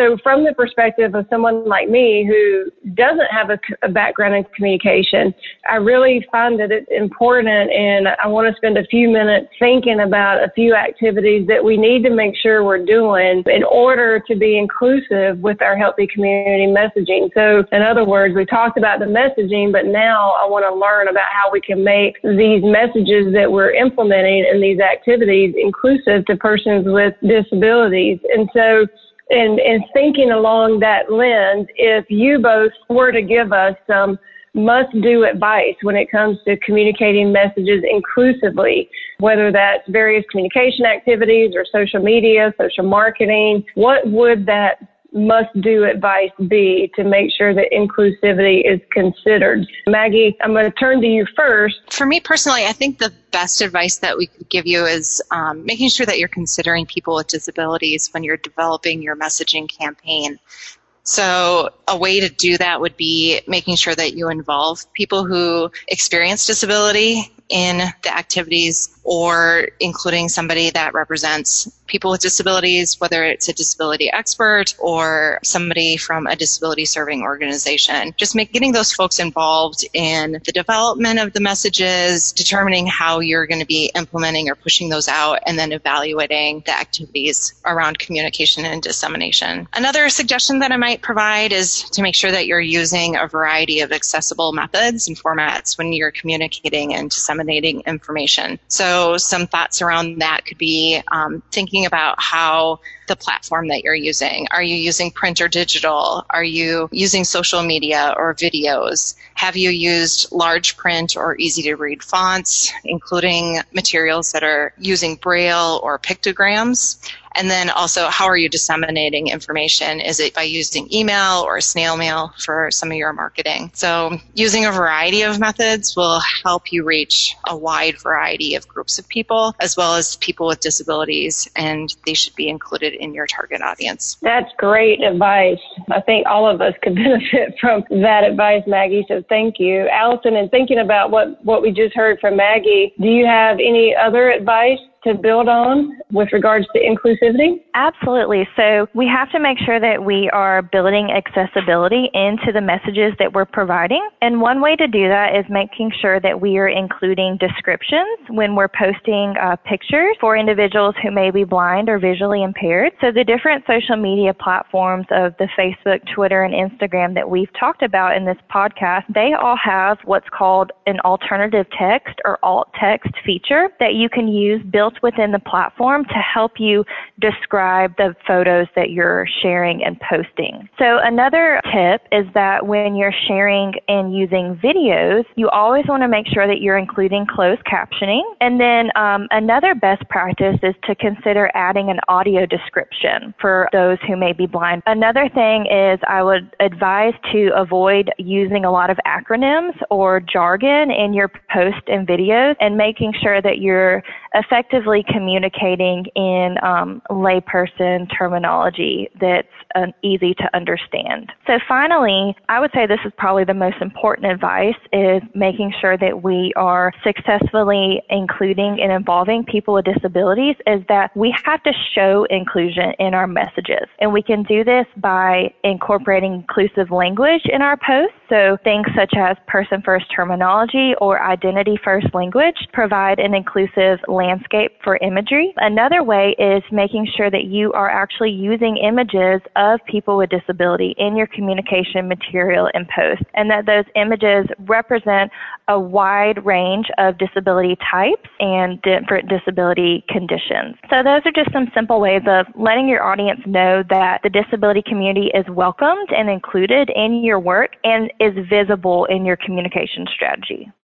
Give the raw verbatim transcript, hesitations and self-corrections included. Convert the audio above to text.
So from the perspective of someone like me who doesn't have a, a background in communication, I really find that it's important, and I want to spend a few minutes thinking about a few activities that we need to make sure we're doing in order to be inclusive with our healthy community messaging. So in other words, we talked about the messaging, but now I want to learn about how we can make these messages that we're implementing in these activities inclusive to persons with disabilities. And so in, in thinking along that lens, if you both were to give us some must-do advice when it comes to communicating messages inclusively, whether that's various communication activities or social media, social marketing, what would that must-do advice be to make sure that inclusivity is considered? Maggie, I'm going to turn to you first. For me personally, I think the best advice that we could give you is um, making sure that you're considering people with disabilities when you're developing your messaging campaign. So a way to do that would be making sure that you involve people who experience disability in the activities, or including somebody that represents people with disabilities, whether it's a disability expert or somebody from a disability serving organization. Just make, getting those folks involved in the development of the messages, determining how you're going to be implementing or pushing those out, and then evaluating the activities around communication and dissemination. Another suggestion that I might provide is to make sure that you're using a variety of accessible methods and formats when you're communicating and disseminating information. So some thoughts around that could be um, thinking about how the platform that you're using. Are you using print or digital? Are you using social media or videos? Have you used large print or easy to read fonts, including materials that are using Braille or pictograms? And then also, how are you disseminating information? Is it by using email or snail mail for some of your marketing? So using a variety of methods will help you reach a wide variety of groups of people, as well as people with disabilities, and they should be included in your target audience. That's great advice. I think all of us could benefit from that advice, Maggie, so thank you. Allison, in thinking about what, what we just heard from Maggie, do you have any other advice to build on with regards to inclusivity? Absolutely. So we have to make sure that we are building accessibility into the messages that we're providing. And one way to do that is making sure that we are including descriptions when we're posting uh, pictures for individuals who may be blind or visually impaired. So the different social media platforms of the Facebook, Twitter, and Instagram that we've talked about in this podcast, they all have what's called an alternative text or alt text feature that you can use built within the platform to help you describe the photos that you're sharing and posting. So another tip is that when you're sharing and using videos, you always want to make sure that you're including closed captioning. And then um, another best practice is to consider adding an audio description for those who may be blind. Another thing is I would advise to avoid using a lot of acronyms or jargon in your posts and videos, and making sure that you're effectively communicating in um, layperson terminology that's uh, easy to understand. So finally, I would say this is probably the most important advice, is making sure that we are successfully including and involving people with disabilities, is that we have to show inclusion in our messages. And we can do this by incorporating inclusive language in our posts. So things such as person-first terminology or identity-first language provide an inclusive landscape for imagery. Another way is making sure that you are actually using images of people with disability in your communication material and posts, and that those images represent a wide range of disability types and different disability conditions. So those are just some simple ways of letting your audience know that the disability community is welcomed and included in your work and is visible in your communication strategy.